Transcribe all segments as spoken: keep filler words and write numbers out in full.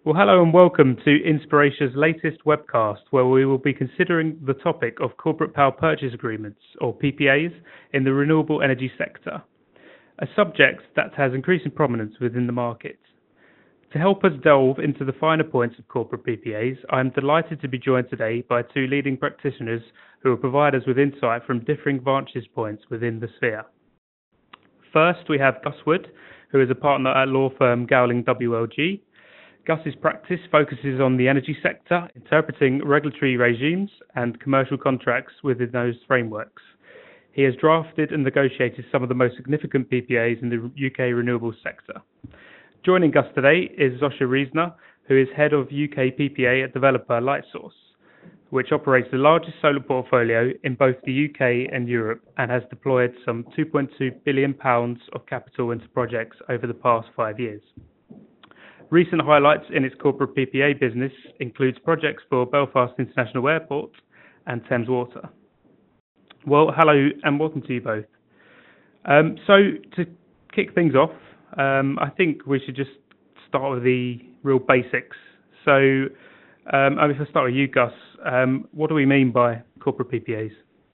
Well, hello and welcome to Inspiratia's latest webcast, where we will be considering the topic of corporate power purchase agreements, or P P As, in the renewable energy sector, a subject that has increasing prominence within the market. To help us delve into the finer points of corporate P P As, I am delighted to be joined today by two leading practitioners who will provide us with insight from differing vantage points within the sphere. First, we have Gus Wood, who is a partner at law firm Gowling W L G. Gus's practice focuses on the energy sector, interpreting regulatory regimes and commercial contracts within those frameworks. He has drafted and negotiated some of the most significant P P As in the U K renewables sector. Joining Gus today is Zosia Riesner, who is head of U K P P A at developer Lightsource, which operates the largest solar portfolio in both the U K and Europe and has deployed some two point two billion pounds of capital into projects over the past five years. Recent highlights in its corporate P P A business includes projects for Belfast International Airport and Thames Water. Well, hello and welcome to you both. Um, so to kick things off, um, I think we should just start with the real basics. So um, if I start with you, Gus, um, what do we mean by corporate P P As?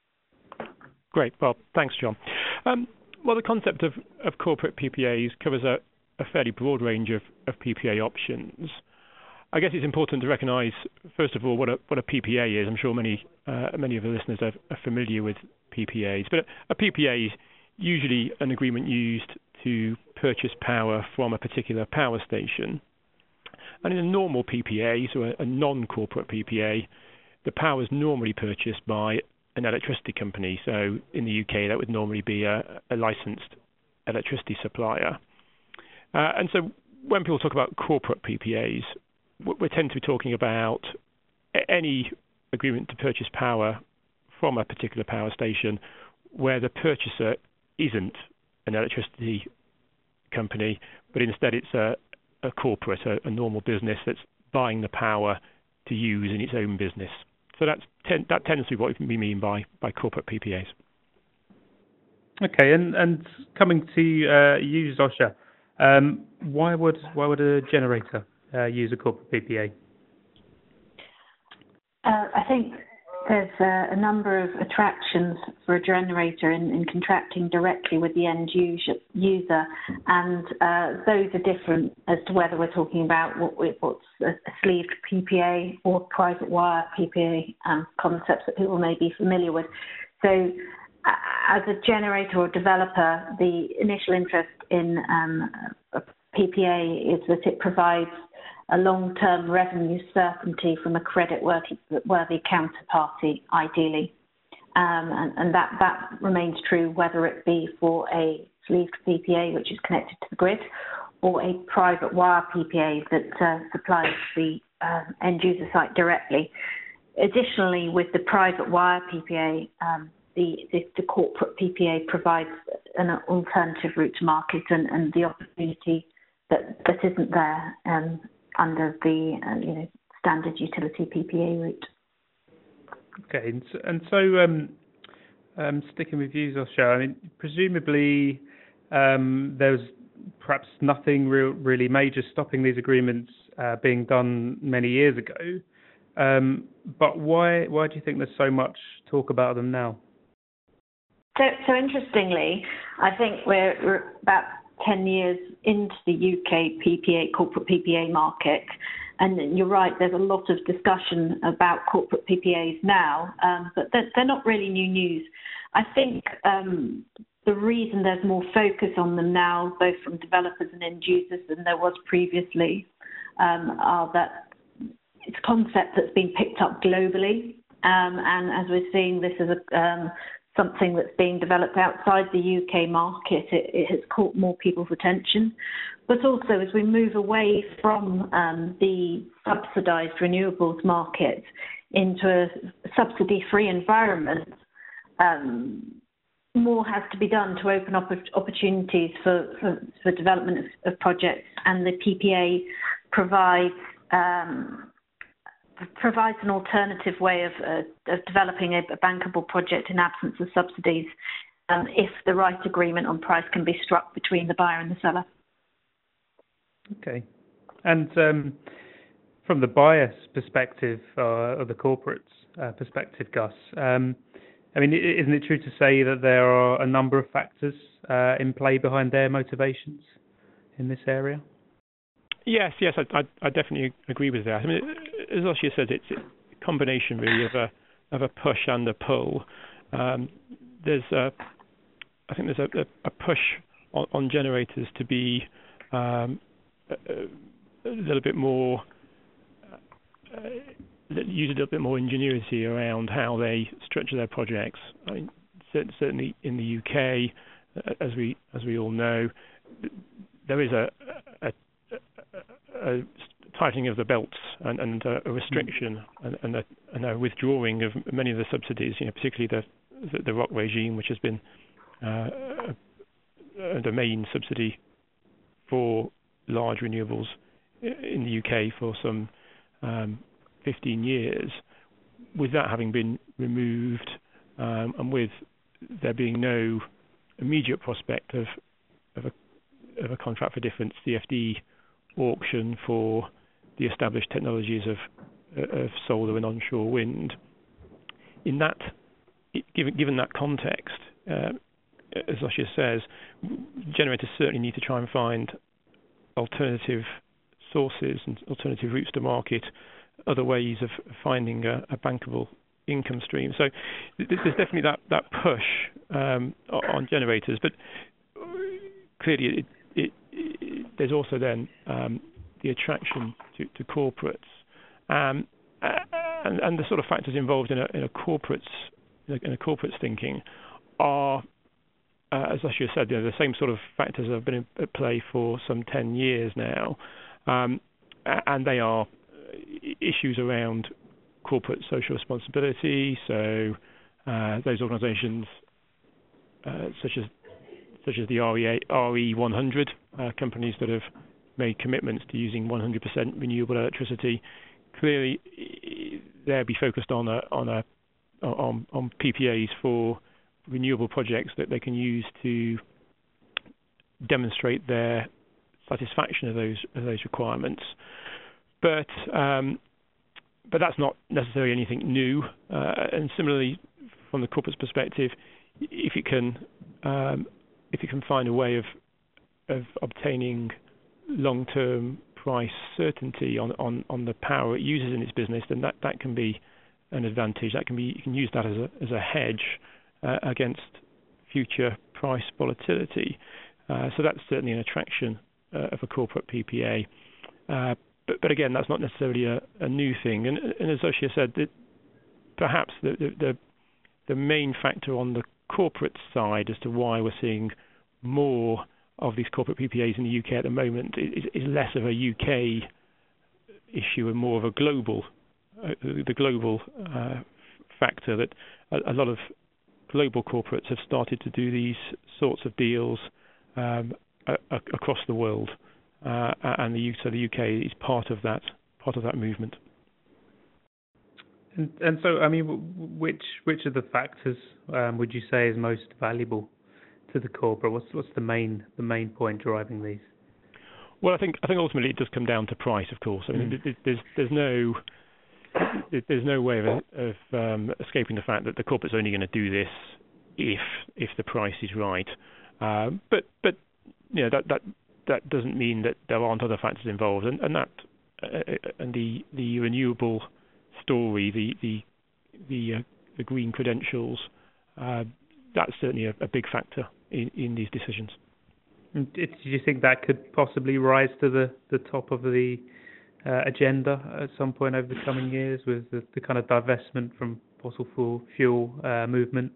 Great. Well, thanks, John. Um, well, the concept of, of corporate P P As covers a a fairly broad range of, of P P A options. I guess it's important to recognise, first of all, what a what a P P A is. I'm sure many uh, many of the listeners are, are familiar with P P As, but a P P A is usually an agreement used to purchase power from a particular power station. And in a normal P P A, so a, a non-corporate P P A, the power is normally purchased by an electricity company. So in the U K, that would normally be a, a licensed electricity supplier. Uh, and so when people talk about corporate P P As, we tend to be talking about any agreement to purchase power from a particular power station where the purchaser isn't an electricity company, but instead it's a, a corporate, a, a normal business that's buying the power to use in its own business. So that's ten, that tends to be what we mean by, by corporate P P As. Okay, and, and coming to uh, you, Zosia. Um, why would why would a generator uh, use a corporate P P A? Uh, I think there's a, a number of attractions for a generator in, in contracting directly with the end user, user and uh, those are different as to whether we're talking about what we, what's a, a sleeved P P A or private wire P P A um, concepts that people may be familiar with. So as a generator or developer, the initial interest in um, a P P A is that it provides a long-term revenue certainty from a credit-worthy worthy counterparty, ideally. Um, and and that, that remains true whether it be for a sleeved P P A, which is connected to the grid, or a private wire P P A that uh, supplies the uh, end-user site directly. Additionally, with the private wire P P A, um, The, the, the corporate P P A provides an alternative route to market and, and the opportunity that, that isn't there um, under the uh, you know standard utility P P A route. Okay, and so, and so um, um, sticking with you, Zosia, I mean, presumably um, there's perhaps nothing real, really major stopping these agreements uh, being done many years ago. Um, but why why do you think there's so much talk about them now? So, so interestingly, I think we're, we're about ten years into the U K P P A, corporate P P A market. And you're right, there's a lot of discussion about corporate P P As now, um, but they're, they're not really new news. I think um, the reason there's more focus on them now, both from developers and end users than there was previously, um, are that it's a concept that's been picked up globally. Um, and as we're seeing, this is a um, something that's being developed outside the U K market. It, it has caught more people's attention. But also, as we move away from um, the subsidised renewables market into a subsidy-free environment, um, more has to be done to open up opportunities for, for, for development of, of projects, and the P P A provides um, provides an alternative way of, uh, of developing a, a bankable project in absence of subsidies, um, if the right agreement on price can be struck between the buyer and the seller. Okay. And um, from the buyer's perspective uh, or the corporate's uh, perspective, Gus, um, I mean, isn't it true to say that there are a number of factors uh, in play behind their motivations in this area? Yes, yes, I, I, I definitely agree with that. I mean, as Oshia says, it's a combination really of a of a push and a pull. Um, there's a, I think there's a, a push on, on generators to be um, a, a little bit more, uh, use a little bit more ingenuity around how they structure their projects. I mean, certainly in the U K, as we as we all know, there is a, a a tightening of the belts and, and a restriction and, and, a, and a withdrawing of many of the subsidies, you know, particularly the the, the R O C regime, which has been uh, the main subsidy for large renewables in the U K for some um, fifteen years. With that having been removed, um, and with there being no immediate prospect of of a, of a contract for difference C F D auction for the established technologies of of solar and onshore wind. In that, given given that context, uh, as Oshia says, generators certainly need to try and find alternative sources and alternative routes to market, other ways of finding a, a bankable income stream. So there's definitely that that push um, on generators, but clearly it, it, it, there's also then um, the attraction to, to corporates, um, and, and the sort of factors involved in a, in a corporate's in a corporate's thinking are, uh, as Oshia said, you know, the same sort of factors have been at play for some ten years now, um, and they are issues around corporate social responsibility. So uh, those organisations, uh, such as such as the R E one hundred, uh, companies that have made commitments to using one hundred percent renewable electricity, clearly they'll be focused on a on a on, on P P As for renewable projects that they can use to demonstrate their satisfaction of those of those requirements. But um, but that's not necessarily anything new. Uh, and similarly, from the corporate's perspective, if it can um, if you can find a way of of obtaining long-term price certainty on, on, on the power it uses in its business, then that, that can be an advantage. That can be you can use that as a as a hedge uh, against future price volatility. Uh, so that's certainly an attraction uh, of a corporate P P A. Uh, but, but again, that's not necessarily a, a new thing. And, and as Oshia said, that perhaps the, the the the main factor on the corporate side as to why we're seeing more of these corporate P P As in the U K at the moment is, is less of a U K issue and more of a global, uh, the global uh, factor that a, a lot of global corporates have started to do these sorts of deals um, a, a, across the world, uh, and the U K, so the U K is part of that part of that movement. And, and so, I mean, which which of the factors um, would you say is most valuable to the corporate? What's what's the main the main point driving these? Well, I think I think ultimately it does come down to price, of course. I mean, mm. there's there's no there's no way of, of um, escaping the fact that the corporate's only going to do this if if the price is right. Um, but but you know that that that doesn't mean that there aren't other factors involved, and and that uh, and the the renewable story, the the the, uh, the green credentials, uh, that's certainly a, a big factor in, in these decisions. And do you think that could possibly rise to the, the top of the uh, agenda at some point over the coming years with the, the kind of divestment from fossil fuel, fuel uh, movement?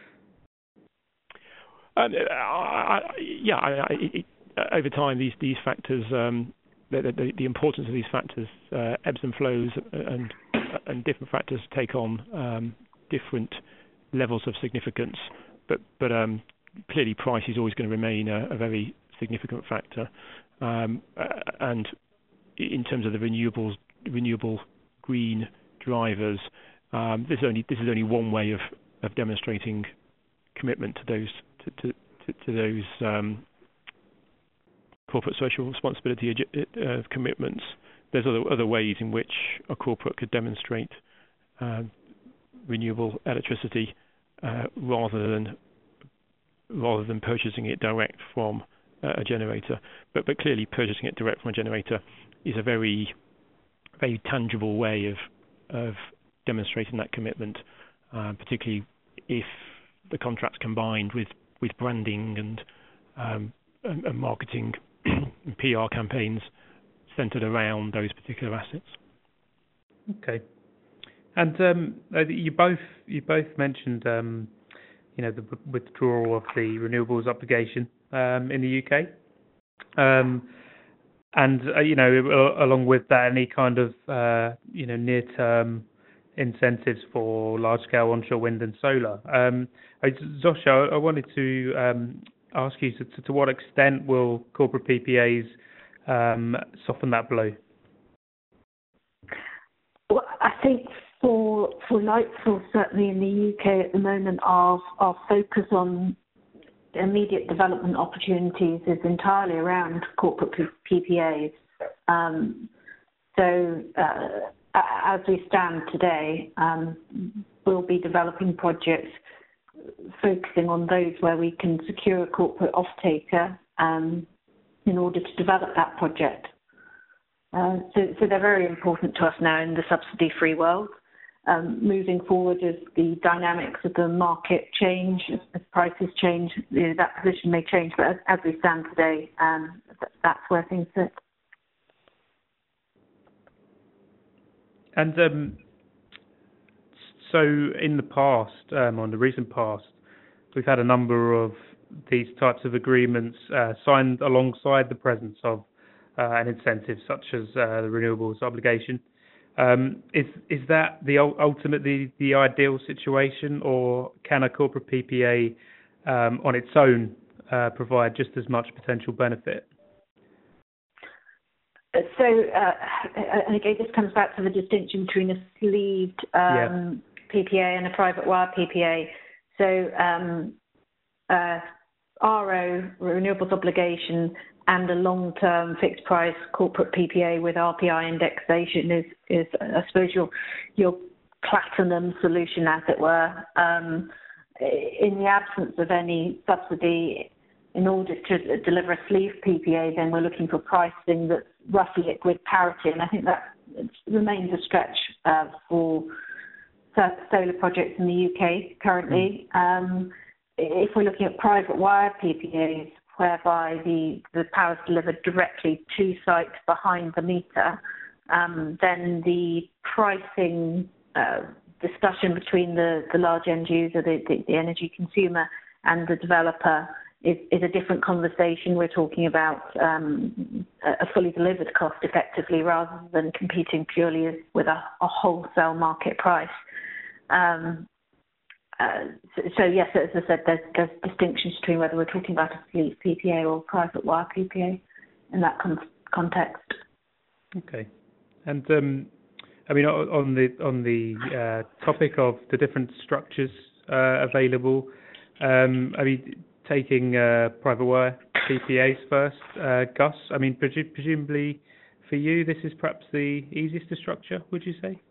Um, I, I, yeah, I, I, it, over time these these factors, um, the, the, the importance of these factors uh, ebbs and flows, and and different factors take on um, different levels of significance. But but um, clearly price is always going to remain a, a very significant factor. Um, and in terms of the renewables, renewable green drivers, um, this is only this is only one way of, of demonstrating commitment to those to to, to, to those um, corporate social responsibility uh, commitments. there's other other ways in which a corporate could demonstrate uh, renewable electricity uh, rather than rather than purchasing it direct from uh, a generator. But but clearly, purchasing it direct from a generator is a very very tangible way of of demonstrating that commitment, uh, particularly if the contract's combined with, with branding and, um, and, and marketing and P R campaigns centered around those particular assets. Okay. And um, you both you both mentioned um, you know the withdrawal of the renewables obligation um, in the U K, um, and uh, you know along with that any kind of uh, you know near term incentives for large scale onshore wind and solar. Um, Zsosha, I wanted to um, ask you to, to, to what extent will corporate P P As um, soften that blow? Well, I think for for Lightsource, certainly in the U K at the moment, our our focus on immediate development opportunities is entirely around corporate P P As. Um, so uh, as we stand today, um, we'll be developing projects focusing on those where we can secure a corporate off-taker um, in order to develop that project. Uh, so, so they're very important to us now in the subsidy-free world. Um, moving forward, as the dynamics of the market change, as, as prices change, you know, that position may change. But as, as we stand today, um, th- that's where things sit. And um, so in the past, um, on the recent past, we've had a number of these types of agreements uh, signed alongside the presence of uh, an incentive such as uh, the renewables obligation. Um, is is that the ultimately the ideal situation, or can a corporate P P A um, on its own uh, provide just as much potential benefit? So, uh, and again, this comes back to the distinction between a sleeved um, yeah. P P A and a private wire P P A. So, um, uh, R O, renewables obligation, and a long-term fixed price corporate P P A with R P I indexation is, is I suppose, your your platinum solution, as it were. Um, in the absence of any subsidy, in order to deliver a sleeve P P A, then we're looking for pricing that's roughly at grid parity, and I think that remains a stretch uh, for solar projects in the U K currently. Mm. Um, if we're looking at private wire P P As, whereby the, the power is delivered directly to sites behind the meter, um, then the pricing uh, discussion between the, the large end user, the, the, the energy consumer, and the developer is, is a different conversation. We're talking about um, a fully delivered cost effectively rather than competing purely with a, a wholesale market price. Um, uh, so, so yes, as I said, there's, there's distinctions between whether we're talking about a sleeve P P A or private wire P P A in that con- context. Okay, and um, I mean on the on the uh, topic of the different structures uh, available, um, I mean taking uh, private wire P P As first, uh, Gus. I mean presu- presumably for you this is perhaps the easiest to structure. Would you say?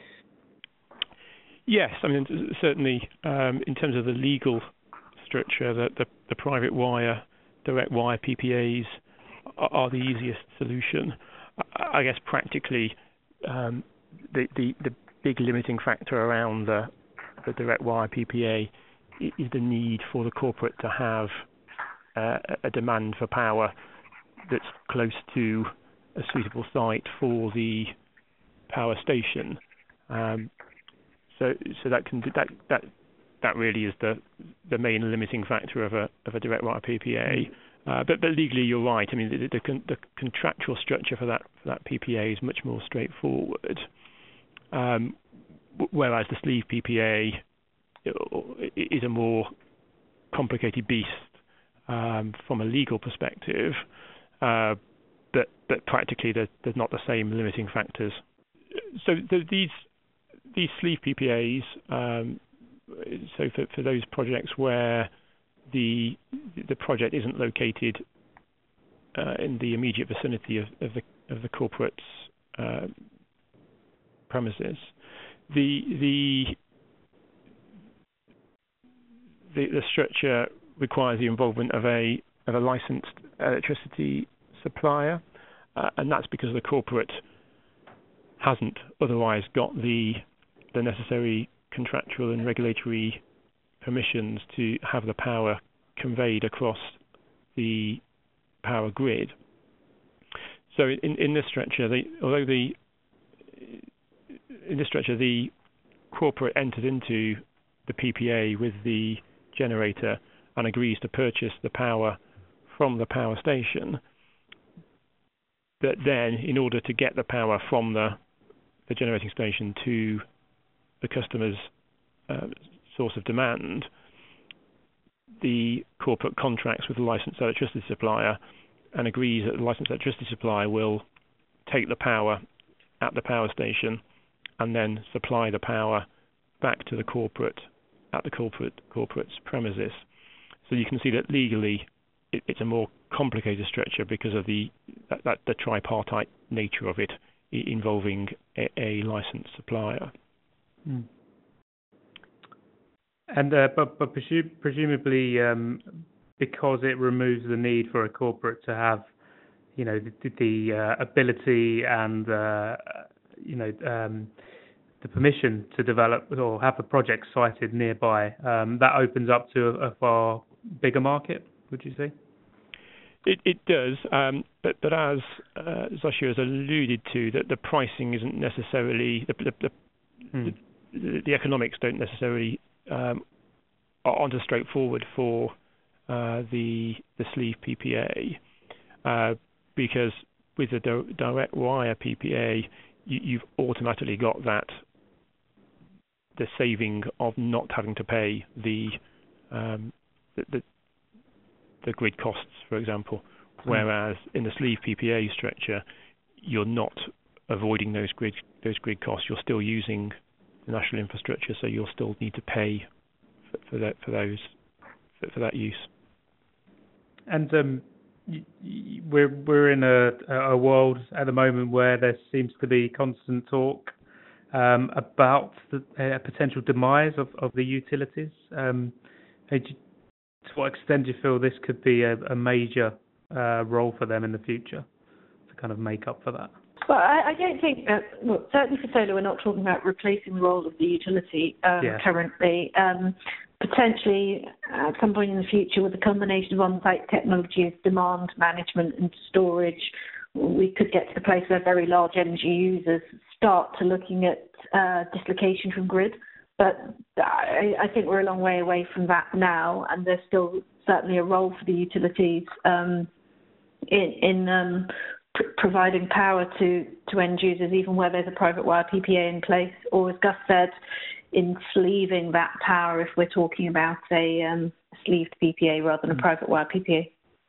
Yes, I mean certainly um, in terms of the legal structure, the, the, the private wire, direct wire P P As are, are the easiest solution. I, I guess practically um, the, the the big limiting factor around the the direct wire P P A is the need for the corporate to have uh, a demand for power that's close to a suitable site for the power station. Um, So, so that can that that that really is the the main limiting factor of a of a direct wire P P A. Uh, but but legally, you're right. I mean, the, the, con, the contractual structure for that for that P P A is much more straightforward. Um, whereas the sleeve P P A is a more complicated beast um, from a legal perspective. Uh, but but practically, there, there's not the same limiting factors. So the, these. These sleeve P P As, um, so for, for those projects where the the project isn't located uh, in the immediate vicinity of, of the of the corporate's uh, premises. The, the the the structure requires the involvement of a of a licensed electricity supplier, uh, and that's because the corporate hasn't otherwise got the the necessary contractual and regulatory permissions to have the power conveyed across the power grid. So in, in this structure, the, although the in this structure the corporate entered into the P P A with the generator and agrees to purchase the power from the power station, but then in order to get the power from the, the generating station to the customer's uh, source of demand, the corporate contracts with the licensed electricity supplier and agrees that the licensed electricity supplier will take the power at the power station and then supply the power back to the corporate at the corporate corporate's premises. So you can see that legally it, it's a more complicated structure because of the that, that, the tripartite nature of it, involving a, a licensed supplier. Mm. And uh, but but presu- presumably um, because it removes the need for a corporate to have, you know, the, the uh, ability and uh, you know um, the permission to develop or have a project sited nearby, um, that opens up to a, a far bigger market. Would you say? It, it does, um, but but as uh, Zosia has alluded to, that the pricing isn't necessarily the the, the, hmm. the, the economics don't necessarily um, aren't as straightforward for uh, the the sleeve P P A, uh, because with the di- direct wire P P A, you, you've automatically got that the saving of not having to pay the um, the, the the grid costs, for example, whereas in the sleeve P P A structure, you're not avoiding those grid those grid costs. You're still using the national infrastructure, so you'll still need to pay for, for that for those for, for that use. And um, y- y- we're we're in a a world at the moment where there seems to be constant talk um, about the uh, potential demise of, of the utilities. Um, To what extent do you feel this could be a, a major uh, role for them in the future to kind of make up for that? Well, I, I don't think that, well, certainly for solar, we're not talking about replacing the role of the utility um, yeah. currently. Um, potentially, at some point in the future, with a combination of on-site technologies, demand management and storage, we could get to the place where very large energy users start to looking at uh, dislocation from grid. But I, I think we're a long way away from that now, and there's still certainly a role for the utilities um, in, in um, pr- providing power to, to end users, even where there's a private wire P P A in place, or as Gus said, in sleeving that power if we're talking about a um, sleeved P P A rather than a private wire P P A.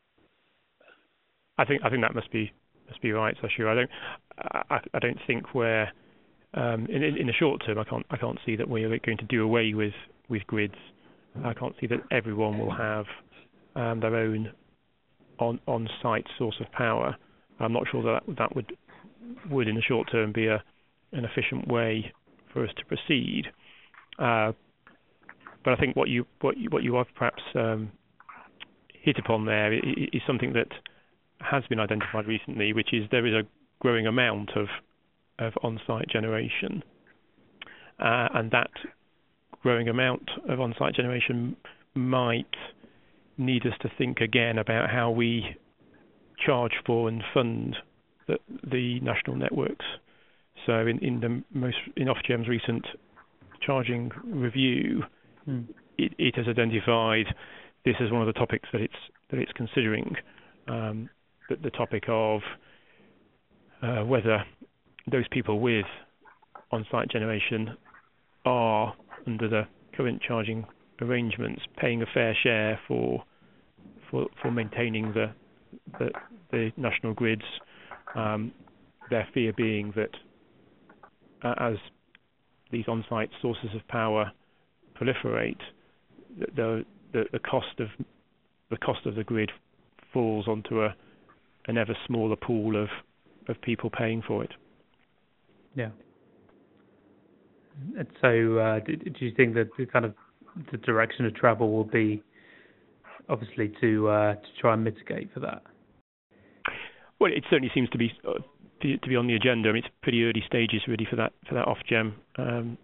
I think I think that must be must be right, Zosia. I don't I, I don't think we're Um, in, in the short term, I can't I can't see that we're going to do away with, with grids. I can't see that everyone will have um, their own on on site source of power. I'm not sure that that would would in the short term be a an efficient way for us to proceed. Uh, but I think what you what you, what you have perhaps um, hit upon there is, is something that has been identified recently, which is there is a growing amount of of on-site generation, uh, and that growing amount of on-site generation might need us to think again about how we charge for and fund the, the national networks. So in, in the most in Ofgem's recent charging review, hmm. it, it has identified this as one of the topics that it's that it's considering, um, the, the topic of uh, whether those people with on-site generation are, under the current charging arrangements, paying a fair share for for, for maintaining the, the the national grids. Um, their fear being that uh, as these on-site sources of power proliferate, the the, the cost of the cost of the grid falls onto a an ever smaller pool of, of people paying for it. Yeah. And so, uh, do, do you think that the kind of the direction of travel will be obviously to uh, to try and mitigate for that? Well, it certainly seems to be uh, to, to be on the agenda. I mean, it's pretty early stages really for that for that Ofgem um,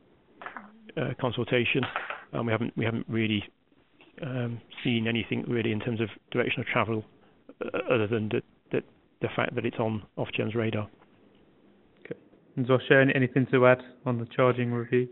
uh, consultation. Um, we haven't we haven't really um, seen anything really in terms of direction of travel, uh, other than the, the the fact that it's on Ofgem's radar. Okay. And Zsosha, anything to add on the charging review?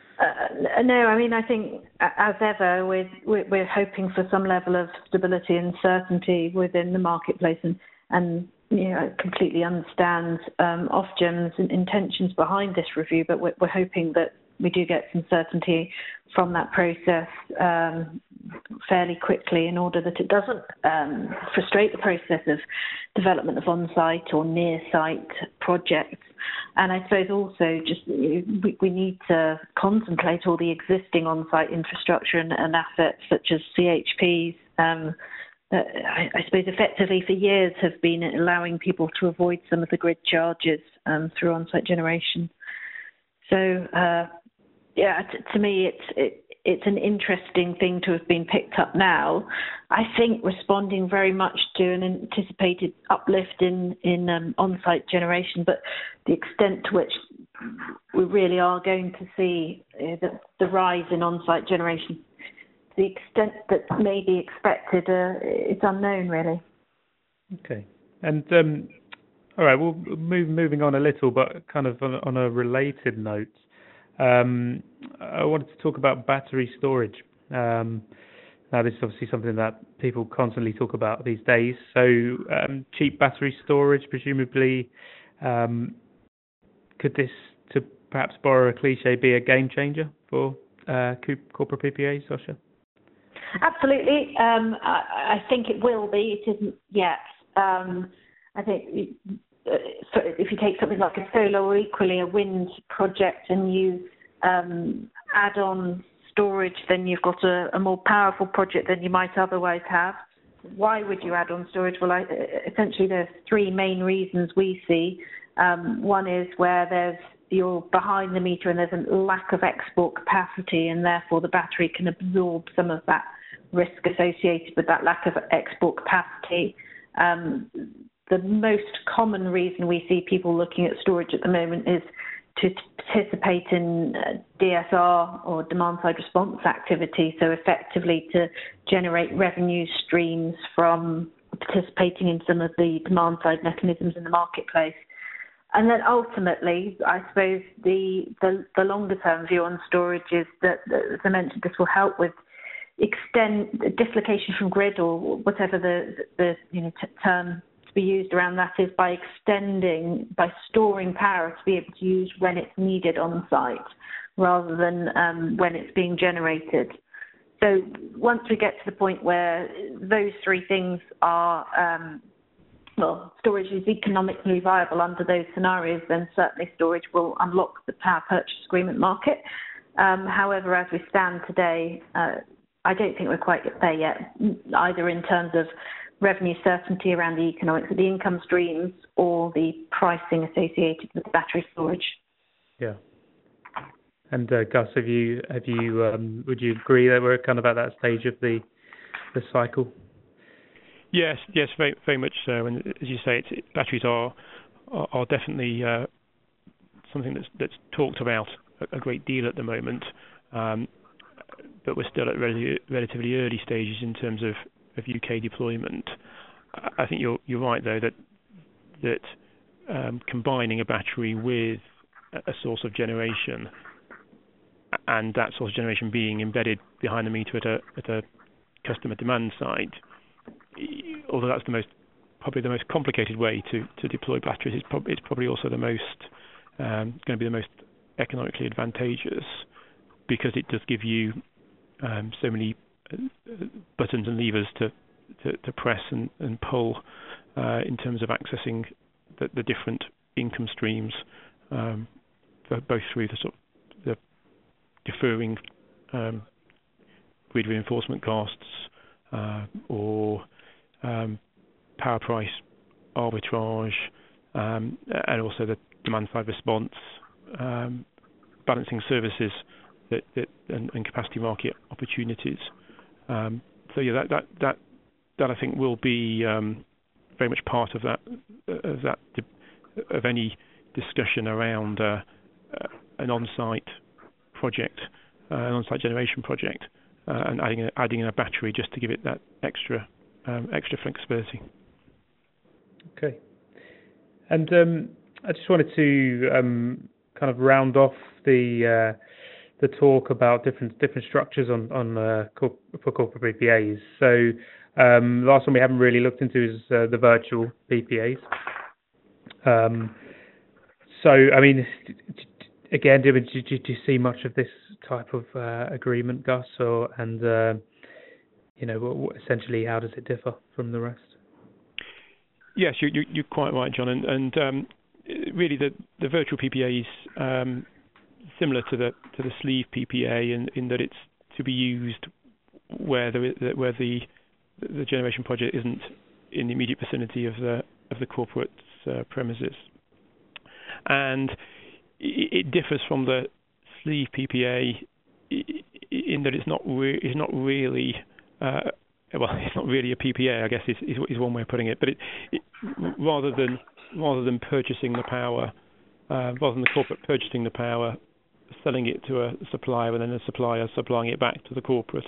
Uh, no, I mean, I think, as ever, we're, we're hoping for some level of stability and certainty within the marketplace, and, and you know, completely understand um, Ofgem's intentions behind this review, but we're, we're hoping that we do get some certainty from that process um, fairly quickly, in order that it doesn't um, frustrate the process of development of on-site or near-site projects. And I suppose also just we, we need to contemplate all the existing on-site infrastructure and, and assets such as C H Ps um, that I, I suppose effectively for years have been allowing people to avoid some of the grid charges um, through on-site generation. So uh, yeah, t- to me it's it, it's an interesting thing to have been picked up now. I think responding very much to an anticipated uplift in, in um, on-site generation, but the extent to which we really are going to see uh, the, the rise in on-site generation, the extent that may be expected, uh, it's unknown really. Okay. And um, all right, we'll move moving on a little, but kind of on, on a related note. Um, I wanted to talk about battery storage. Um, now, this is obviously something that people constantly talk about these days. So, um, cheap battery storage, presumably, um, could this, to perhaps borrow a cliche, be a game changer for uh, corporate P P As, Zsosha? Absolutely. Um, I, I think it will be. It isn't yet. Um, I think so if you take something like a solar or equally a wind project and you um, add on storage, then you've got a, a more powerful project than you might otherwise have. Why would you add on storage? Well, I, essentially there's three main reasons we see. Um, one is where there's you're behind the meter and there's a lack of export capacity, and therefore the battery can absorb some of that risk associated with that lack of export capacity. Um, the most common reason we see people looking at storage at the moment is to participate in D S R or demand side response activity, so effectively to generate revenue streams from participating in some of the demand side mechanisms in the marketplace. And then ultimately, I suppose the, the, the longer term view on storage is that, as I mentioned, this will help with extend dislocation from grid, or whatever the, the you know, t- term to be used around that is, by extending, by storing power to be able to use when it's needed on site rather than um, when it's being generated. So once we get to the point where those three things are um, well, storage is economically viable under those scenarios, then certainly storage will unlock the power purchase agreement market. Um, however, as we stand today, uh, I don't think we're quite there yet, either in terms of revenue certainty around the economics of the income streams or the pricing associated with battery storage. Yeah. And uh, Gus, have you have you um, would you agree that we're kind of at that stage of the the cycle? Yes, yes, very, very much so. And as you say, it's, batteries are are, are definitely uh, something that's that's talked about a, a great deal at the moment. Um, but we're still at relatively, relatively early stages in terms of, of U K deployment. I think you're you're right though that that um, combining a battery with a source of generation, and that source of generation being embedded behind the meter at a at a customer demand side, although that's the most probably the most complicated way to, to deploy batteries, it's, prob- it's probably also the most um, going to be the most economically advantageous, because it does give you um, so many uh, buttons and levers to to, to press and, and pull uh, in terms of accessing the, the different income streams, um, both through the sort of the deferring um, grid reinforcement costs uh, or um, power price arbitrage, um, and also the, demand-side response, um, balancing services that, that and, and capacity market opportunities. Um, so yeah, that that that that I think will be um, very much part of that of that of any discussion around uh, uh, an on-site project, uh, an on-site generation project, uh, and adding a, adding in a battery just to give it that extra um, extra flexibility. Okay, and um, I just wanted to um, kind of round off the uh, the talk about different different structures on on uh, corp- for corporate P P As. So um, the last one we haven't really looked into is uh, the virtual P P As. Um, so I mean, again, do, do, do you see much of this type of uh, agreement, Gus, or and uh, you know, what, essentially, how does it differ from the rest? Yes, you, you, you're quite right, John, and, and um, really the, the virtual P P A is um, similar to the to the sleeve P P A in, in that it's to be used where the where the the generation project isn't in the immediate vicinity of the of the corporate uh, premises, and it, it differs from the sleeve P P A in that it's not re- it's not really uh, well, it's not really a P P A, I guess is, is, is one way of putting it. But it, it, rather than rather than purchasing the power, uh, rather than the corporate purchasing the power, selling it to a supplier, and then the supplier supplying it back to the corporate,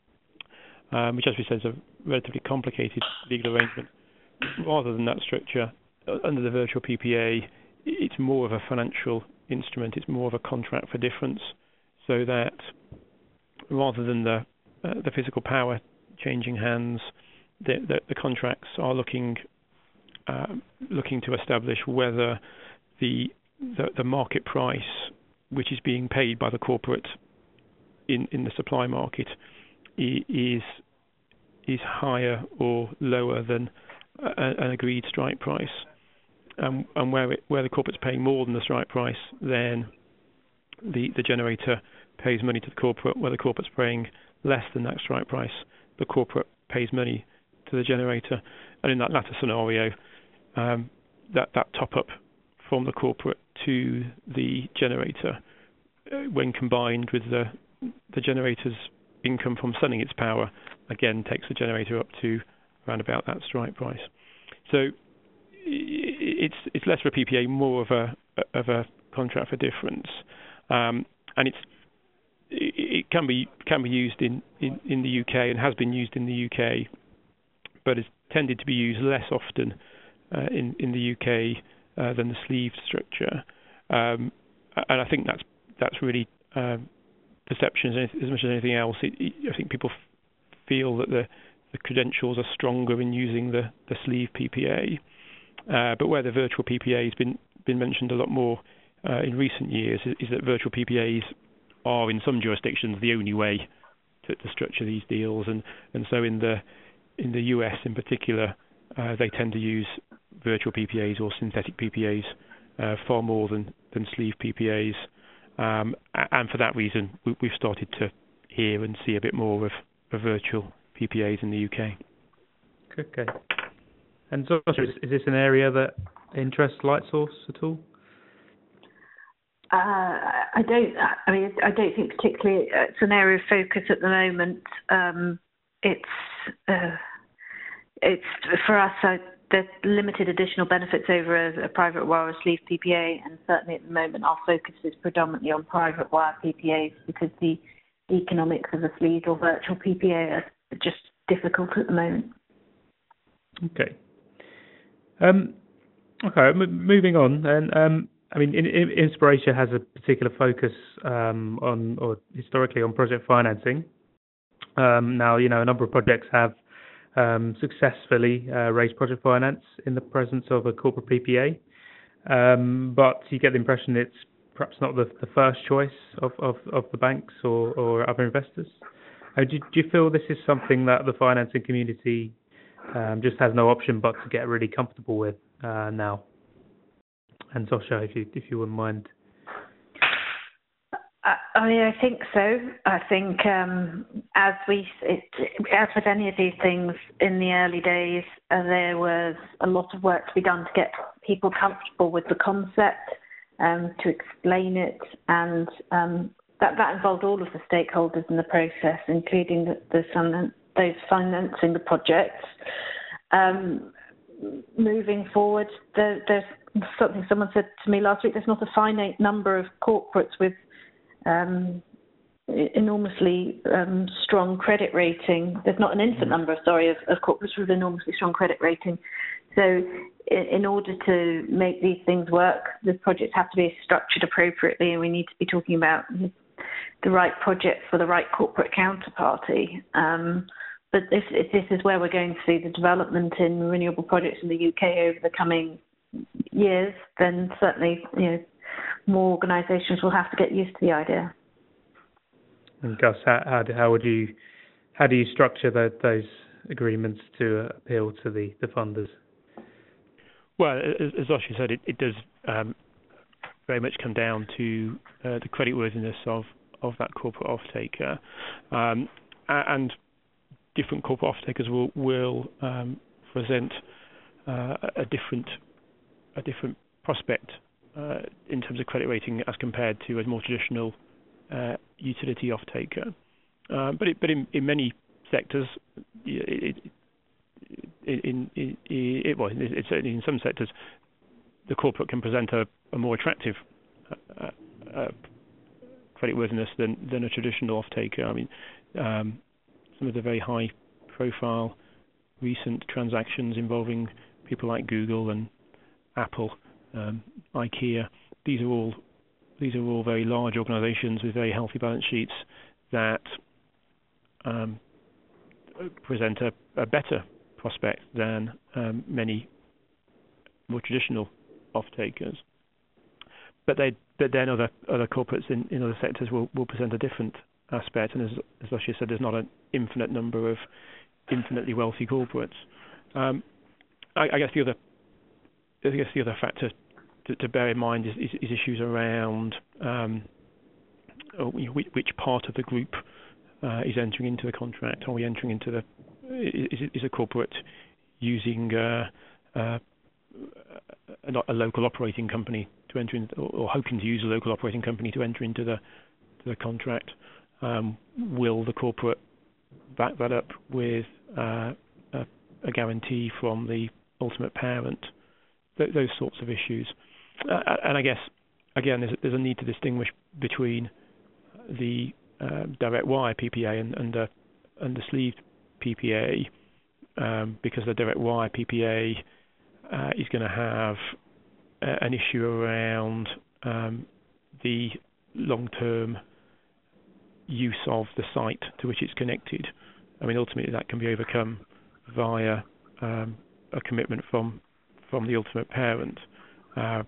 um, which, as we said, is a relatively complicated legal arrangement. Rather than that structure, under the virtual P P A, it's more of a financial instrument. It's more of a contract for difference, so that rather than the uh, the physical power changing hands, the, the, the contracts are looking uh, looking to establish whether the, the the market price, which is being paid by the corporate in, in the supply market, is is higher or lower than a, an agreed strike price. Um, and where it, where the corporate's paying more than the strike price, then the, the generator pays money to the corporate. Where the corporate's paying less than that strike price, the corporate pays money to the generator. And in that latter scenario, um, that, that top-up from the corporate to the generator, uh, when combined with the the generator's income from selling its power, again takes the generator up to around about that strike price. So it's it's less of a P P A, more of a of a contract for difference, um, and it's it can be can be used in, in, in the U K and has been used in the U K, but it's tended to be used less often uh, in in the U K uh, than the sleeved structure, um, and I think that's that's really um, perception as, as much as anything else. It, it, I think people f- feel that the the credentials are stronger in using the the sleeve P P A. Uh, but where the virtual P P A has been been mentioned a lot more uh, in recent years is, is that virtual P P As are in some jurisdictions the only way to, to structure these deals, and, and so in the in the U S in particular, uh, they tend to use virtual P P As or synthetic P P As uh, far more than, than sleeve P P As, um, and for that reason we, we've started to hear and see a bit more of, of virtual P P As in the U K. Okay. And so, is, is this an area that interests Lightsource at all? Uh, I don't. I mean, I don't think particularly it's an area of focus at the moment. Um, it's uh, it's for us. Uh, there's limited additional benefits over a, a private wire or sleeve P P A, and certainly at the moment our focus is predominantly on private wire P P As because the economics of a sleeve or virtual P P A are just difficult at the moment. Okay. Um, okay, m- moving on, and um, I mean, in, in, Inspiration has a particular focus um, on, or historically, on project financing. Um, now, you know, a number of projects have um, successfully uh, raised project finance in the presence of a corporate P P A, um, but you get the impression it's perhaps not the, the first choice of, of, of the banks or, or other investors. Uh, do, do you feel this is something that the financing community Um, just has no option but to get really comfortable with uh, now? And Zsosha, if you if you wouldn't mind. I, I mean, I think so. I think um, as we, it, as with any of these things, in the early days, uh, there was a lot of work to be done to get people comfortable with the concept. um, to explain it, and um, that, that involved all of the stakeholders in the process, including the, the those financing the projects. Um, moving forward, there, there's something someone said to me last week, there's not a finite number of corporates with um, enormously um, strong credit rating. There's not an infinite number, sorry, of, of corporates with enormously strong credit rating. So in, in order to make these things work, the projects have to be structured appropriately, and we need to be talking about the right project for the right corporate counterparty. Um, but if, if this is where we're going to see the development in renewable projects in the U K over the coming years, then certainly, you know, more organisations will have to get used to the idea. And Gus, how how, do, how would you how do you structure the, those agreements to appeal to the, the funders? Well, as, as Zosia said, it, it does um, very much come down to uh, the creditworthiness of, of that corporate off-taker. Um, and different corporate off-takers will, will um, present uh, a different a different prospect uh, in terms of credit rating as compared to a more traditional uh, utility off-taker. Uh, but it, but in, in many sectors, it, it, in, in, it, well, it's certainly in some sectors, the corporate can present a, a more attractive uh, uh, creditworthiness than, than a traditional off-taker. I mean, um, some of the very high-profile recent transactions involving people like Google and Apple, um, IKEA, these are all these are all very large organisations with very healthy balance sheets that um, present a, a better prospect than um, many more traditional off-takers. But they, but then other other corporates in, in other sectors will, will present a different aspect. And as as Zosia said, there's not an infinite number of infinitely wealthy corporates. Um, I, I guess the other I guess the other factor to, to bear in mind is, is, is issues around um, which part of the group uh, is entering into the contract. Are we entering into the is, is a corporate using uh, uh, a, a local operating company to enter in, or, or hoping to use a local operating company to enter into the to the contract? Um, will the corporate back that up with uh, a, a guarantee from the ultimate parent? Th- those sorts of issues. Uh, and I guess, again, there's a, there's a need to distinguish between the uh, direct wire P P A and, and, the, and the sleeved P P A, um, because the direct wire P P A uh, is going to have uh, an issue around um, the long-term use of the site to which it's connected. I mean, ultimately that can be overcome via um, a commitment from from the ultimate parent. Uh,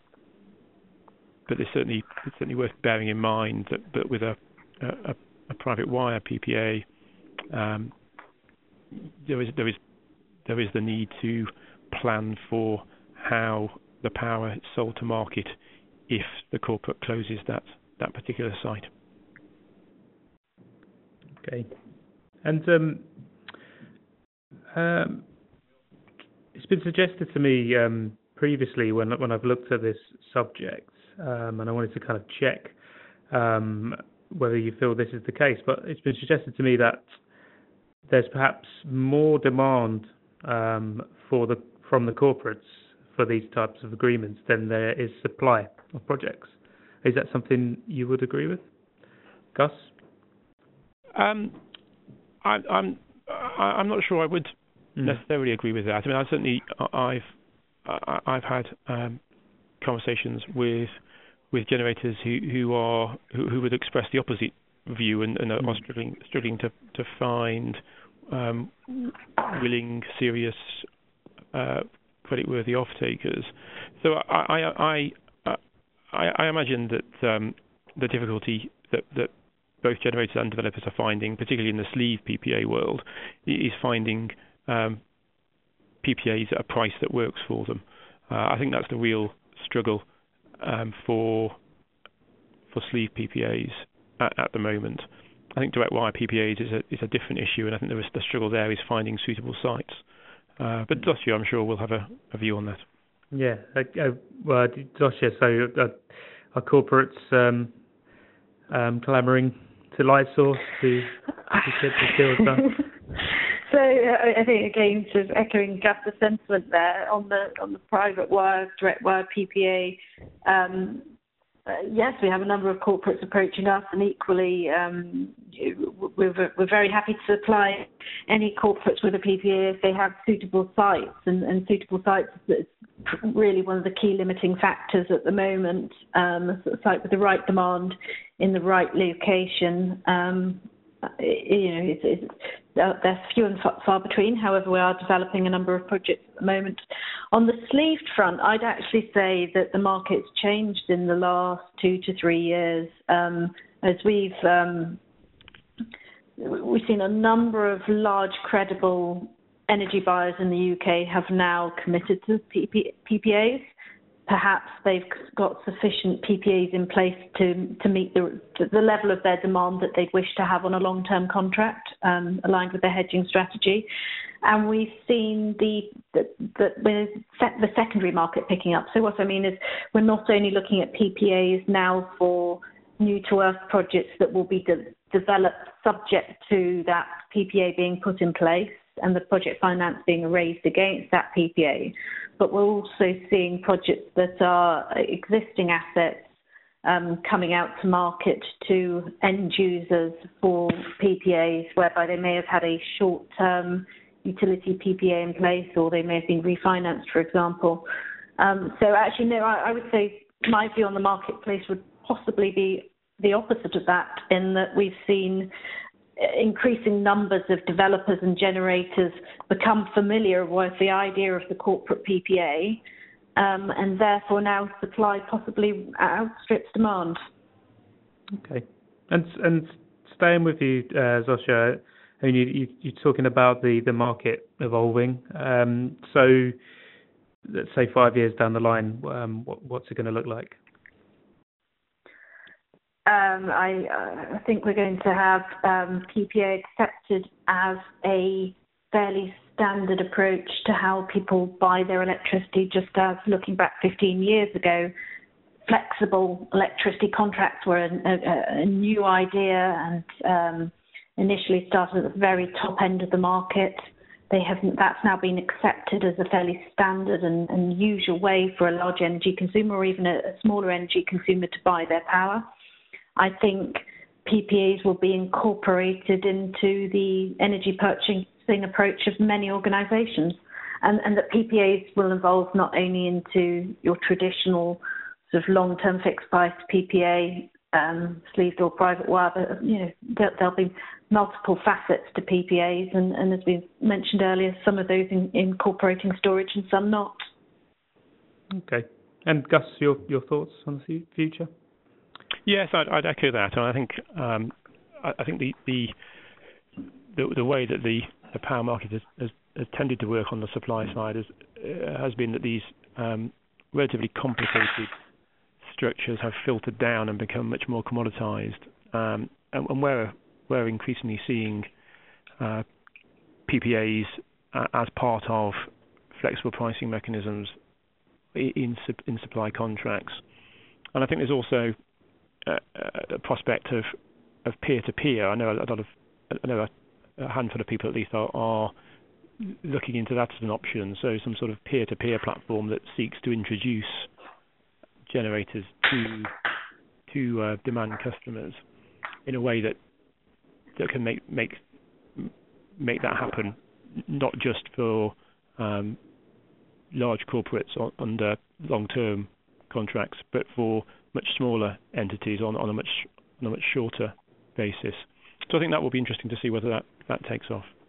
but it's certainly it's certainly worth bearing in mind that, that with a, a, a private wire P P A, um, there is there is there is the need to plan for how the power is sold to market if the corporate closes that, that particular site. Okay, and um, um, it's been suggested to me um, previously when when I've looked at this subject, um, and I wanted to kind of check um, whether you feel this is the case. But it's been suggested to me that there's perhaps more demand um, for the from the corporates for these types of agreements than there is supply of projects. Is that something you would agree with, Gus? Um, I, I'm I'm not sure I would mm. necessarily agree with that. I mean, I certainly I've I've had um, conversations with with generators who who are who, who would express the opposite view and, and mm. are struggling struggling to to find um, willing, serious, uh, creditworthy off-takers. So I I I I, I imagine that um, the difficulty that that both generators and developers are finding, particularly in the sleeve P P A world, is finding um, P P As at a price that works for them. Uh, I think that's the real struggle um, for for sleeve P P As at, at the moment. I think direct wire P P As is a is a different issue, and I think the, the struggle there is finding suitable sites. Uh, but Zosia, I'm sure, will have a, a view on that. Yeah, uh, uh, well, Zosia, so uh, are corporates um, um, clamouring to Lightsource to, to get the deal done? So uh, I think again, sort of echoing Gus's sentiment there on the on the private wire, direct wire P P A. Um, uh, yes, we have a number of corporates approaching us, and equally, um, we're we're very happy to supply any corporates with a P P A if they have suitable sites, and, and suitable sites is really one of the key limiting factors at the moment. Um, a site with the right demand in the right location. Um, you know, it's, it's, they're few and far between. However, we are developing a number of projects at the moment. On the sleeved front, I'd actually say that the market's changed in the last two to three years. Um, as we've um, we've seen a number of large, credible energy buyers in the U K have now committed to P P As. Perhaps they've got sufficient P P As in place to to meet the the level of their demand that they'd wish to have on a long-term contract, um, aligned with their hedging strategy. And we've seen the the, the, the secondary market picking up. So what I mean is we're not only looking at P P As now for new to earth projects that will be de- developed subject to that P P A being put in place and the project finance being raised against that P P A. But we're also seeing projects that are existing assets um, coming out to market to end users for P P As, whereby they may have had a short-term utility P P A in place, or they may have been refinanced, for example. Um, so actually, no, I, I would say my view on the marketplace would possibly be the opposite of that, in that we've seen increasing numbers of developers and generators become familiar with the idea of the corporate P P A, um, and therefore now supply possibly outstrips demand. Okay, and and staying with you, uh, Zsosha, I mean, you, you, you're talking about the, the market evolving. Um, so let's say five years down the line, um, what, what's it going to look like? Um, I, uh, I think we're going to have um, P P A accepted as a fairly standard approach to how people buy their electricity, just as looking back fifteen years ago, flexible electricity contracts were a, a, a new idea and um, initially started at the very top end of the market. They haven't, that's now been accepted as a fairly standard and, and usual way for a large energy consumer or even a, a smaller energy consumer to buy their power. I think P P As will be incorporated into the energy purchasing approach of many organisations, and, and that P P As will evolve not only into your traditional sort of long-term fixed price P P A, um, sleeved or private wire, but you know there, there'll be multiple facets to P P As, and, and as we mentioned earlier, some of those in, incorporating storage and some not. Okay, and Gus, your your thoughts on the future? Yes, I'd, I'd echo that, and I think um, I, I think the, the the the way that the, the power market has, has, has tended to work on the supply side is, uh, has been that these um, relatively complicated structures have filtered down and become much more commoditized, um, and, and we're we're increasingly seeing uh, P P As as part of flexible pricing mechanisms in in supply contracts, and I think there's also Uh, a prospect of, of peer-to-peer. I know a lot of, I know a, a handful of people at least are, are looking into that as an option. So some sort of peer-to-peer platform that seeks to introduce generators to to uh, demand customers in a way that that can make make make that happen, not just for um, large corporates on, under long-term contracts, but for much smaller entities on, on a much on a much shorter basis. So I think that will be interesting to see whether that, that takes off.